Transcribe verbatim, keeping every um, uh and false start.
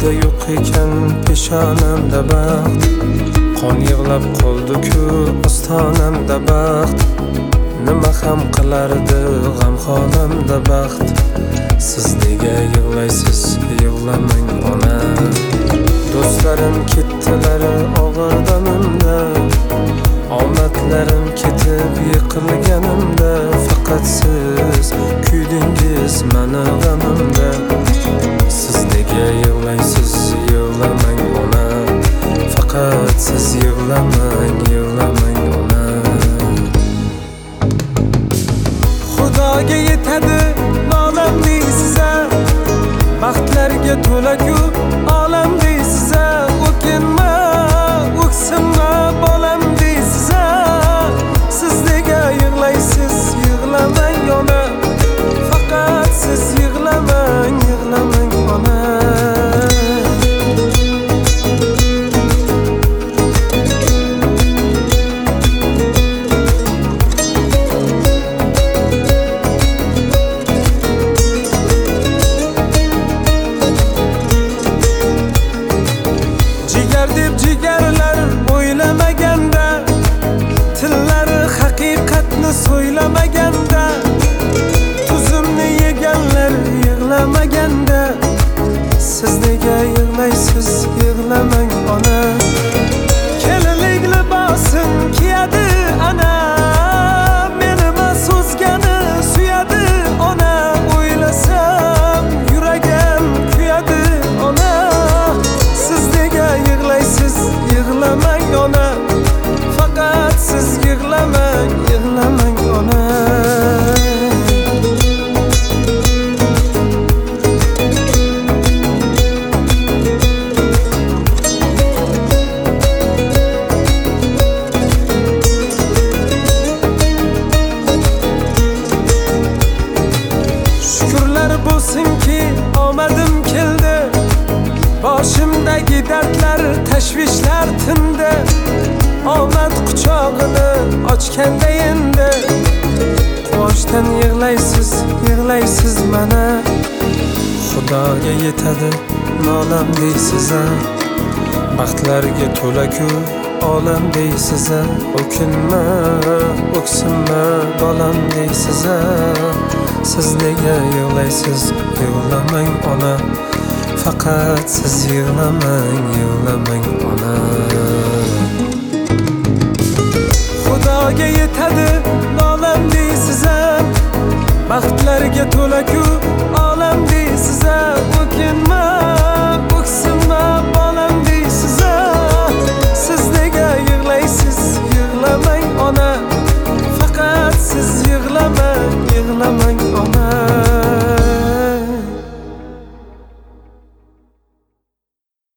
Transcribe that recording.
Dunyoda yo'q ekan peshonamda baxt, qon yig'lab qoldi-ku ostonamda baxt. Nima ham qilardi g'amxonamda baxt. Siz nega yig'laysiz, yig'lamang ona. Do'stlarim ketdilar og'ir damimda, omadlarim ketib yiqilganimda. Faqat siz kuydingiz mani g'amimda. Siz nega yig'laysiz, yig'lamang ona. Faqat siz yig'lamang, yig'lamang ona. Xudoga yetadi nolam deysiz-a, baxtlarga to'la-ku olam deysiz-a. O'kinma, o'ksinma bolam deysiz-a. Siz nega yig'laysiz, yig'lamang ona. Faqat siz yig'lamang, yig'lamang ona. Deb jigarlar o'ylamaganda, tillari haqiqatni so'ylamaganda, tuzimni yeganlar yig'lamaganda. Siz nega yig'laysiz, yig'lamang ona. Kelinlik libosin kiyadi ana, meni so'zgani suyadi ona. O'ylasam yuragim kuyadi ona. Siz nega yig'laysiz, yig'lamang ona. Faqat siz yig'lamang, yig'lamang ona. Shukrlar bo'lsinki omadim keldi, boshimdagi dardlar, tashvishlar tindi. Omad quchog'ini ochganda endi, quvonchdan yig'laysiz, yig'laysiz mana. Xudoga yetadi nolam deysiz-a, baxtlarga to'la-ku olam deysiz-a. O'kinma, o'ksinma bolam deysiz-a. Siz nega yig'laysiz, yig'lamang ona. Faqat siz yig'lamang, yig'lamang ona. Xudoga yetadi nolam deysiz-a, baxtlarga to'la